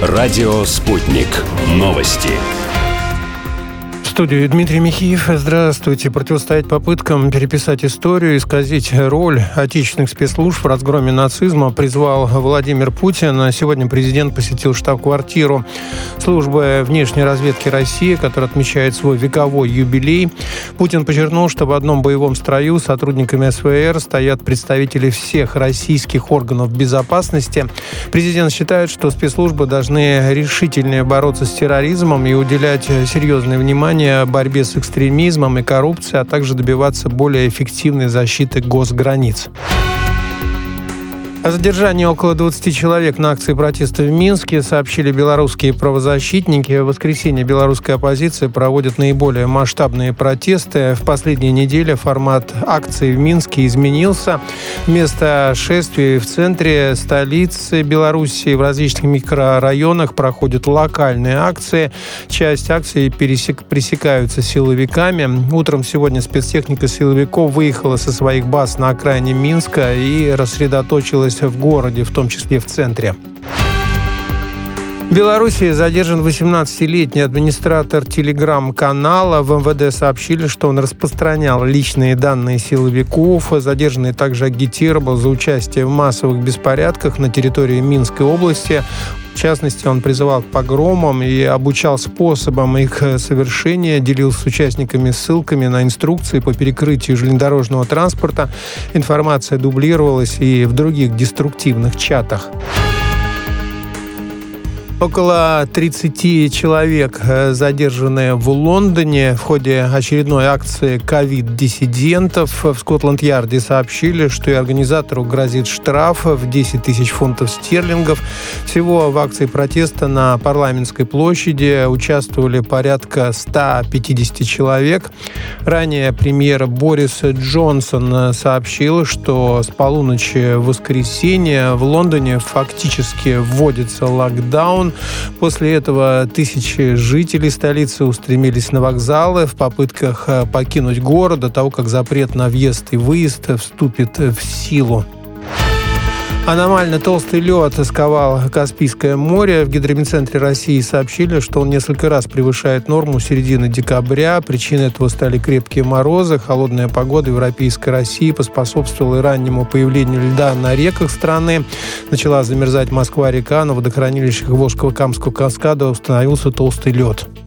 Радио «Спутник». Новости. В студии Дмитрий Михеев. Здравствуйте. Противостоять попыткам переписать историю, исказить роль отечественных спецслужб в разгроме нацизма призвал Владимир Путин. Сегодня президент посетил штаб-квартиру службы внешней разведки России, которая отмечает свой вековой юбилей. Путин подчеркнул, что в одном боевом строю с сотрудниками СВР стоят представители всех российских органов безопасности. Президент считает, что спецслужбы должны решительнее бороться с терроризмом и уделять серьезное внимание борьбе с экстремизмом и коррупцией, а также добиваться более эффективной защиты госграниц. О задержании около 20 человек на акции протеста в Минске сообщили белорусские правозащитники. В воскресенье белорусская оппозиция проводит наиболее масштабные протесты. В последние недели формат акций в Минске изменился. Вместо шествий в центре столицы Беларуси в различных микрорайонах проходят локальные акции. Часть акций пресекаются силовиками. Утром сегодня спецтехника силовиков выехала со своих баз на окраине Минска и рассредоточилась в городе, в том числе в центре. В Беларуси задержан 18-летний администратор телеграм-канала. В МВД сообщили, что он распространял личные данные силовиков. Задержанный также агитировал за участие в массовых беспорядках на территории Минской области. В частности, он призывал к погромам и обучал способам их совершения, делился с участниками ссылками на инструкции по перекрытию железнодорожного транспорта. Информация дублировалась и в других деструктивных чатах. Около 30 человек задержаны в Лондоне в ходе очередной акции ковид-диссидентов. В Скотланд-Ярде сообщили, что и организатору грозит штраф в 10 тысяч фунтов стерлингов. Всего в акции протеста на Парламентской площади участвовали порядка 150 человек. Ранее премьер Борис Джонсон сообщил, что с полуночи в воскресенье в Лондоне фактически вводится локдаун. После этого тысячи жителей столицы устремились на вокзалы в попытках покинуть город до того, как запрет на въезд и выезд вступит в силу. Аномально толстый лед сковал Каспийское море. В гидрометцентре России сообщили, что он несколько раз превышает норму середины декабря. Причиной этого стали крепкие морозы. Холодная погода в европейской России поспособствовала и раннему появлению льда на реках страны. Начала замерзать Москва-река. На водохранилищах Волжского-Камского каскада установился толстый лед.